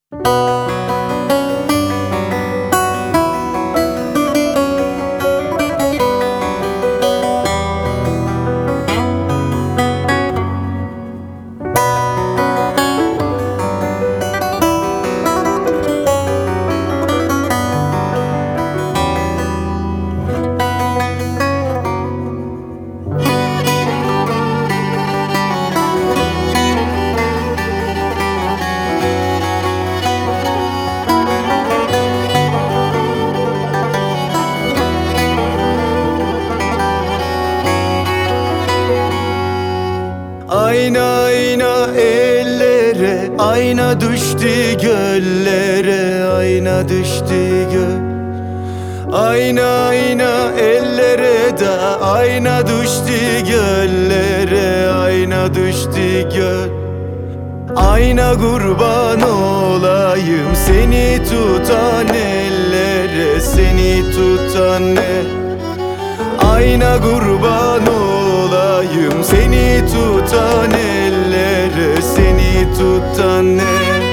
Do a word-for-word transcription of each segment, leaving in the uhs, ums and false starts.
Ayna ayna ellere, ayna düştü göllere, ayna düştü göl. Ayna ayna ellere de ayna düştü göllere, ayna düştü göl. Ayna kurban olayım seni tutan ellere, seni tutan el. Ayna kurban olayım seni tutan ellere, seni tutan el.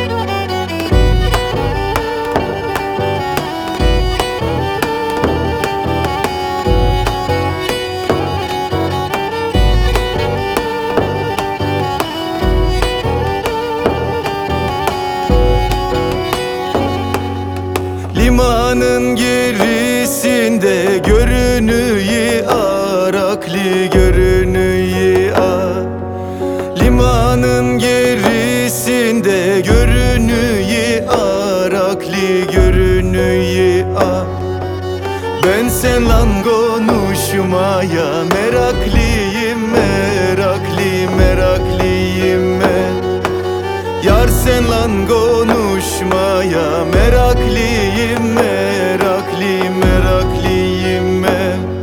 Limanın gerisinde görünüyor Araklı, görünüyor a. Limanın gerisinde görünüyor Araklı, görünüyor a. Ben senle konuşmaya meraklıyım, meraklıyım, meraklıyım ben. Yar senle konuşmaya meraklıyım, meraklıyım, meraklıyım ben.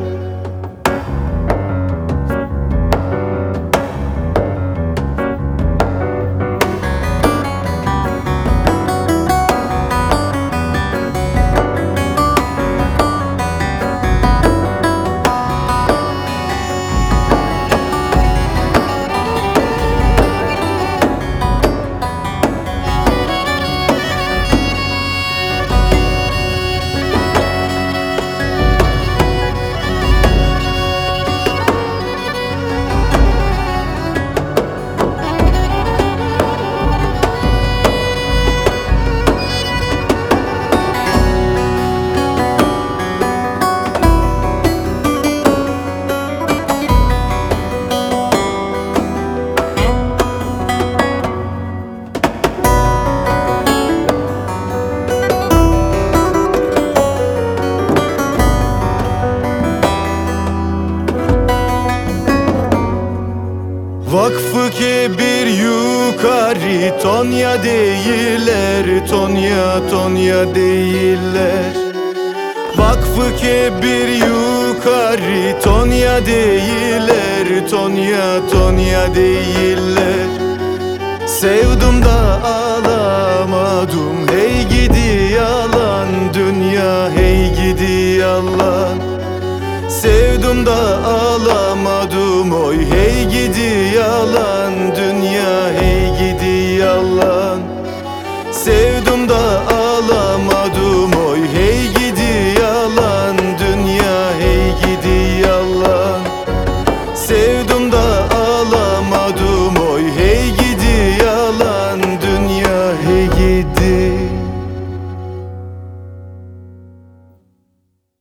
Vakfı kebir yukarı Tonya değiller, Tonya, Tonya değiller. Vakfı kebir yukarı Tonya değiller, Tonya, Tonya değiller. Sevdim da alamadım, hey gidi yalan dünya, hey gidi yalan. Sevdim da alamadım, oy hey gidi yalan dünya, hey gidi yalan. Sevdim da alamadım.